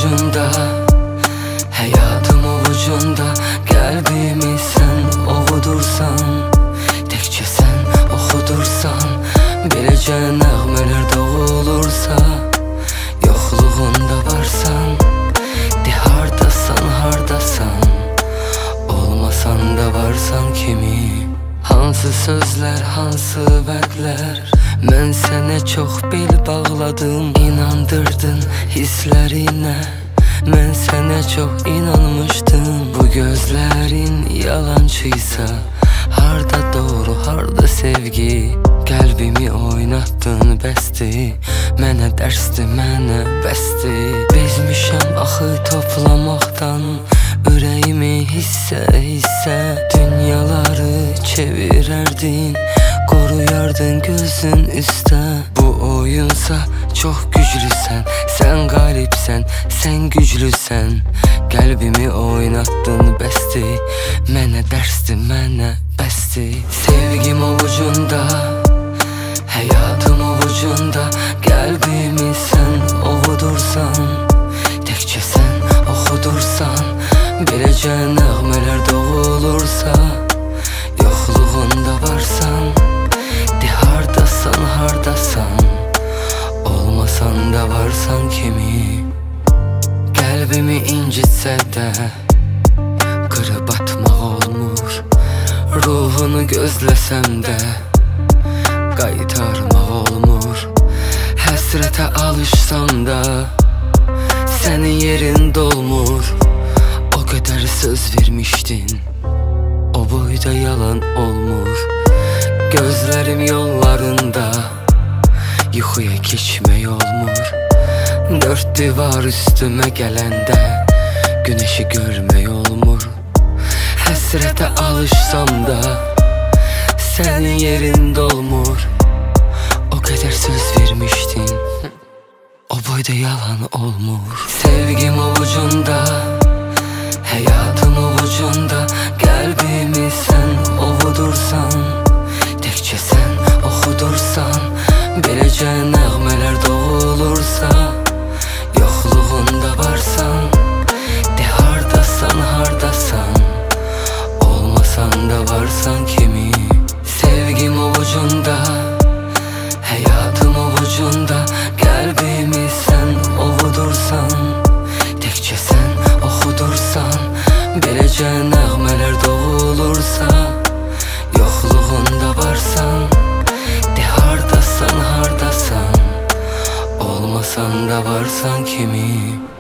ovucunda, hayatım ovucunda. Kalbimi sen ovudursan, tekçe sen oxudursan, biləcən nəğmələr doğulursa, yoxluğunda varsan, de hardasan, hardasan, olmasan da varsan kimi. Hansı sözlər, hansı vədlər, mən sənə çox bel bağladım, inandırdın hisslərinə. Mən sənə çox inanmışdım. Bu gözlərin yalancıysa, harda doğru, harda sevgi? Qəlbimi oynatdın, bəsdir. Mənə dərsdir, mənə bəsdir. Bezmişəm axı toplamaqdan, ürəyimi hissə hissə. Dünyaları çevirərdin, qoruyardın gözün üstə. Bu oyunsa çox güclüsən, sən qalibsən, sən güclüsən. Qəlbimi oynatdın, bəsdir. Mənə dərsdir, mənə bəsdir. Sevgim ovucunda, hayatım ovucunda. Qəlbimi sən ovudursan, təkcə sən oxudursan, biləcən nəğmələr doğulursa, yoxluğunda varsan, de hardasan, hardasan, olmasan da varsan kimi. Qəlbimi incitsə də qırıb atmaq olmur, ruhunu gözləsəm də qaytarmaq olmur. Həsrətə alışsam da sənin yerin dolmur. O qədər söz vermişdin, o boyda yalan olmur. Gözlərim yollarında, yuxuya keçmək olmur. Dörd divar üstümə gələndə günəşi görmək olmur. Həsrətə alışsam da sənin yerin dolmur. O qədər söz vermişdin, o boyda yalan olmur. Sevgim ovucunda, hayatım ovucunda. Qəlbimi sən ovudursan, təkcə sən oxudursan, biləcən nəğmələr doğulursa, yoxluğunda varsan, de hardasan, hardasan, olmasan da varsan kimi. Sevgim ovucunda, hayatım ovucunda. Qəlbimi sən ovudursan, təkcə sən oxudursan, biləcən nəğmələr doğulursa, yoxluğunda varsan, de hardasan, hardasan, olmasan da varsan kimi.